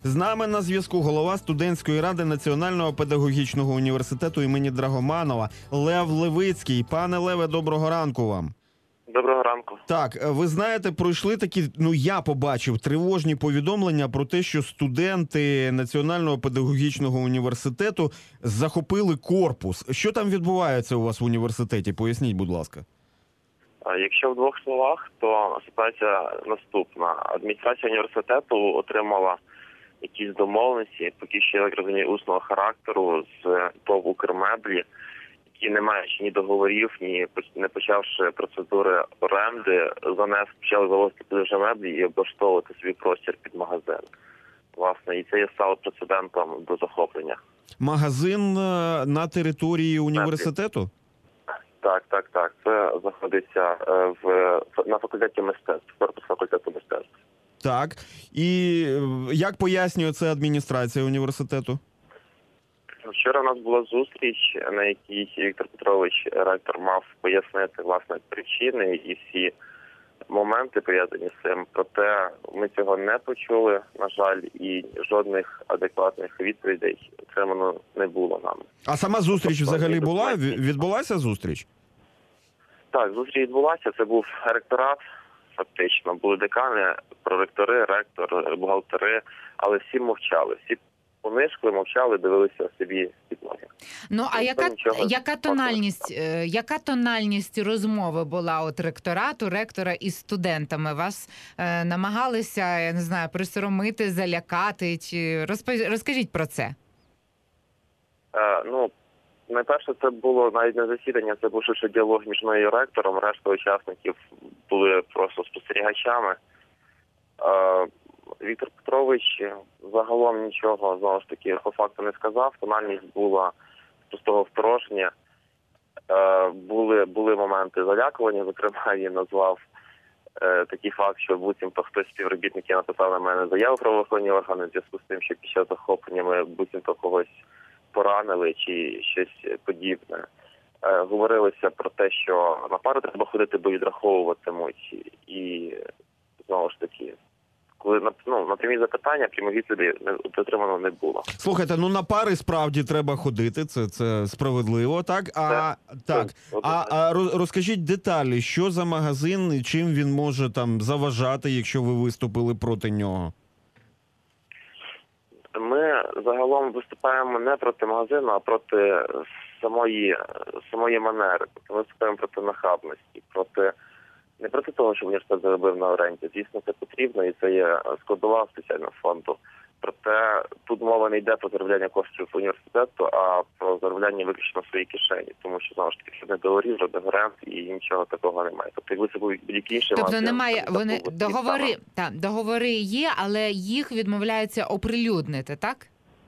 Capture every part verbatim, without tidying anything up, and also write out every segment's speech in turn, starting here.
З нами на зв'язку голова студентської ради Національного педагогічного університету імені Драгоманова Лев Левицький. Пане Леве, доброго ранку вам. Доброго ранку. Так, ви знаєте, пройшли такі, ну я побачив, тривожні повідомлення про те, що студенти Національного педагогічного університету захопили корпус. Що там відбувається у вас в університеті? Поясніть, будь ласка. Якщо в двох словах, то ситуація наступна. Адміністрація університету отримала якісь домовленості, поки що, як розумію, усного характеру з ТОВ «Укрмеблі», які не маючи ні договорів, ні не почавши процедури оренди, за них почали завозити туди вже меблі і облаштовувати свій простір під магазин. Власне, і це є стало прецедентом до захоплення. Магазин на території університету? Так, так, так. Це знаходиться в на факультеті мистецтв, корпус факультету мистецтв. Так. І як пояснює це адміністрація університету? Вчора у нас була зустріч, на якій Віктор Петрович, ректор, мав пояснити, власне, причини і всі моменти пов'язані з цим. Проте ми цього не почули, на жаль, і жодних адекватних відповідей отримано не було нам. А сама зустріч взагалі була? Відбулася зустріч? Так, зустріч відбулася. Це був ректорат, фактично. Були декани, проректори, ректор, бухгалтери, але всі мовчали. Всі понишкли, мовчали, дивилися собі під ноги. Ну, а яка, яка тональність, яка тональність розмови була от ректорату, ректора із студентами? Вас е, намагалися, я не знаю, присоромити, залякати? Чи розкажіть про це? Е, ну, найперше, це було навіть не засідання, це був ще діалог між мною і ректором. Решта учасників були просто спостерігачами. Е, Віктор Петрович загалом нічого, знову ж таки, по факту не сказав. Тональність була пустого второжня. Е, були, були моменти залякування, зокрема, він назвав е, такий факт, що буцімто хтось з співробітників написав на мене заяву про правоохоронні органи в зв'язку з тим, що під час захоплення ми буцімто когось поранили чи щось подібне. Е, говорилося про те, що на пари треба ходити, бо відраховуватимуть. І, знову ж таки, коли ну, на прямі запитання, прямі відповіді отримано не було. Слухайте, ну на пари справді треба ходити, це, це справедливо, так? А, так. Це, а, а розкажіть деталі, що за магазин і чим він може там заважати, якщо ви виступили проти нього? Ми загалом виступаємо не проти магазину, а проти самої, самої манери. Ми виступаємо проти нахабності, проти не проти того, що університет заробив на оренді. Звісно, це потрібно і це є складова спеціального фонду. Проте тут мова не йде про заробляння коштів університету, а про заробляння виключно в своїй кишені. Тому що, знову ж таки, не договорів, жодних оренд і нічого такого немає. Тобто, якби це був будь-який інший Тобто магазин, немає, це вони був договори, так, договори є, але їх відмовляються оприлюднити, так?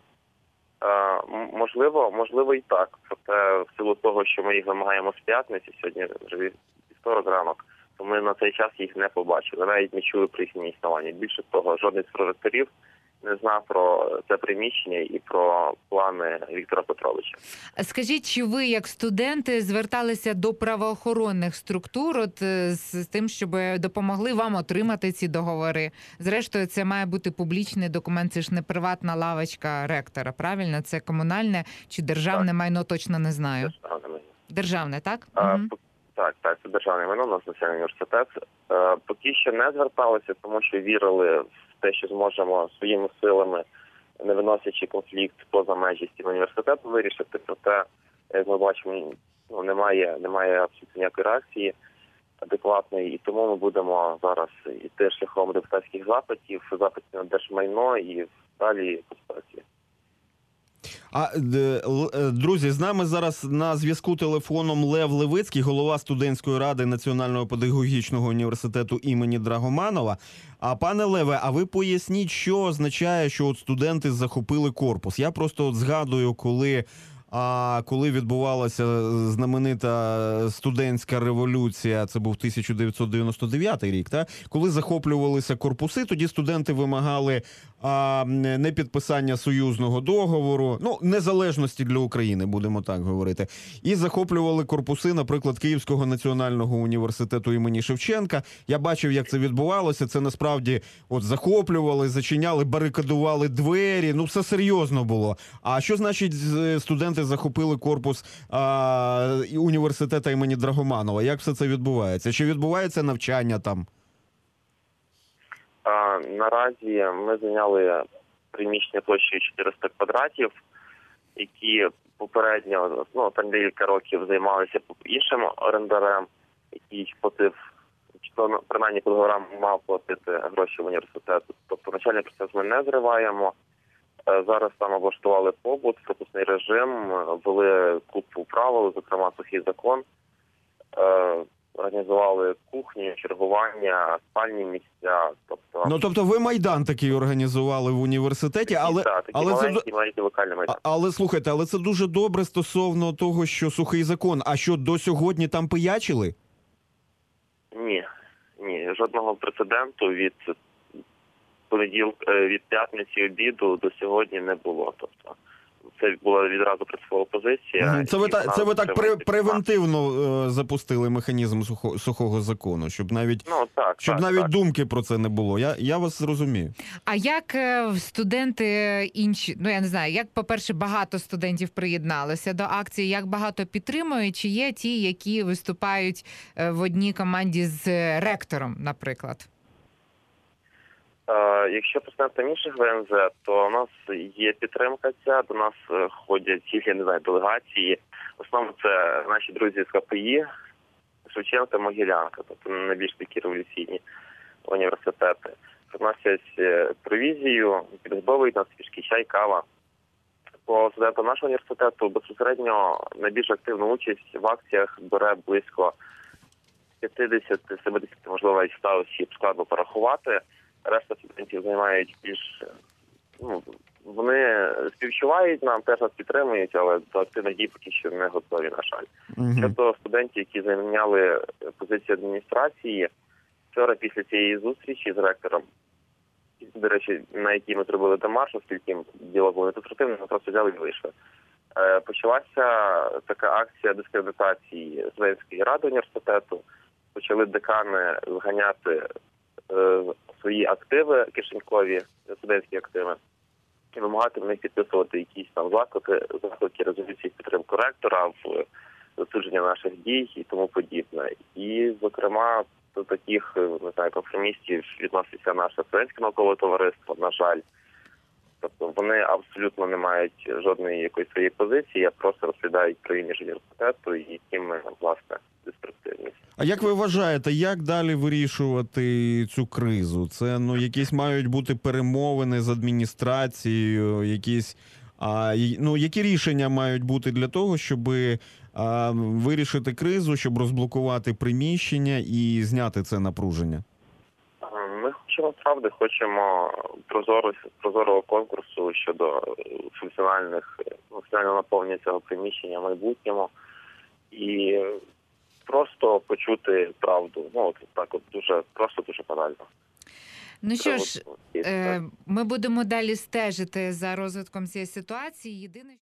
Е, можливо, можливо і так. Проте в силу того, що ми їх вимагаємо з п'ятниці, сьогодні вже вівторок ранок, то ми на цей час їх не побачили, навіть не чули про їхнє існування. Більше того, жодний з проректорів не знав про це приміщення і про плани Віктора Петровича. Скажіть, чи ви, як студенти, зверталися до правоохоронних структур от, з тим, щоб допомогли вам отримати ці договори? Зрештою, це має бути публічний документ, це ж не приватна лавочка ректора, правильно? Це комунальне чи державне так. майно, точно не знаю. Державне майно. Державне, так? А, угу. Так, так, це державне майно, у нас Національний університет. Е, поки що не зверталися, тому що вірили в те, що зможемо своїми силами, не виносячи конфлікт поза межі стін університету, вирішити. Проте, як ми бачимо, ну, немає, немає абсолютно ніякої реакції адекватної, і тому ми будемо зараз йти шляхом депутатських запитів, запитів на держмайно і далі по ситуації. А, друзі, з нами зараз на зв'язку телефоном Лев Левицький, голова студентської ради Національного педагогічного університету імені Драгоманова. А пане Леве, а ви поясніть, що означає, що от студенти захопили корпус? Я просто от згадую, коли А коли відбувалася знаменита студентська революція, це був тисяча дев'ятсот дев'яносто дев'ятий рік, та? Коли захоплювалися корпуси, тоді студенти вимагали а, непідписання союзного договору, ну, незалежності для України, будемо так говорити. І захоплювали корпуси, наприклад, Київського національного університету імені Шевченка. Я бачив, як це відбувалося. Це насправді от захоплювали, зачиняли, барикадували двері. Ну, все серйозно було. А що значить з- студенти захопили корпус а, і університету імені Драгоманова? Як все це відбувається? Чи відбувається навчання там? А, наразі ми зайняли приміщення площею чотириста квадратів, які попередньо, ну, там декілька років займалися іншим орендарем, який платив, чи то, принаймні, по договорам мав платити гроші в університету. Тобто навчальний процес ми не зриваємо. Е, Зараз там облаштували побут, пропускний режим, е, ввели купу правил, зокрема сухий закон. Е, Організували кухню, чергування, спальні місця. Тобто, Ну, тобто ви Майдан такий організували в університеті, але, та, такі але, це, маленькі, маленькі локальні а- майдан. але слухайте, але це дуже добре стосовно того, що сухий закон. А що, до сьогодні там пиячили? Ні, ні, жодного прецеденту від понеділка, е, від п'ятниці обіду до сьогодні не було. Тобто це була відразу принципова позиція. Мгм. Це ви, і та, вона це ви так при, підтримується всіма. превентивно е, запустили механізм сухо, сухого закону, щоб навіть, Ну так, щоб так, навіть так. думки про це не було. Я, я вас зрозумію. А як е, студенти інші, ну я не знаю, як, по-перше, багато студентів приєдналося до акції, як багато підтримують, чи є ті, які виступають е, в одній команді з е, ректором, наприклад? Е, Якщо по студентам інших В Н З, то у нас є підтримка ця, до нас е, ходять тільки, я не знаю, делегації. В основному це наші друзі з Х П І, Шевченка, Могилянка, тобто найбільш такі революційні університети. Приносять е, провізію, підготовують нас фішки, чай, кава. По студентам нашого університету безпосередньо найбільш активну участь в акціях бере близько п'ятдесят-сімдесят, можливо, навіть ста осіб, складно порахувати. Решта студентів займають більш, ну, вони співчувають нам, теж нас підтримують, але до активних дій поки що не готові, на жаль. Угу. Щодо студентів, які зайняли позицію адміністрації, вчора після цієї зустрічі з ректором, до речі, на якій ми зробили демарш, оскільки діло було неконструктивне, ми просто взяли і вийшли. Е, Почалася така акція дискредитації студентської ради університету. Почали декани зганяти е, свої активи кишенькові, студентські активи, і вимагати в них підписувати якісь там заклики, заклики резолюції підтримку ректора в засудження наших дій і тому подібне. І, зокрема, до таких, не знаю, конформістів відноситься наше студентське наукове товариство, на жаль. Тобто вони абсолютно не мають жодної якоїсь своєї позиції, а просто розповідають про імідж університету і яким ми, власне, деструктивність. А як ви вважаєте, як далі вирішувати цю кризу? Це, ну, якісь мають бути перемовини з адміністрацією, якісь, а, й- ну, які рішення мають бути для того, щоб а, вирішити кризу, щоб розблокувати приміщення і зняти це напруження? Ми хочемо правди, хочемо прозоро, прозорого конкурсу щодо функціональних, функціонального наповнення цього приміщення в майбутньому і просто почути правду. Ну, от так от дуже просто, дуже банально. Ну що ж, Це от, е, ми будемо далі стежити за розвитком цієї ситуації. Єдине,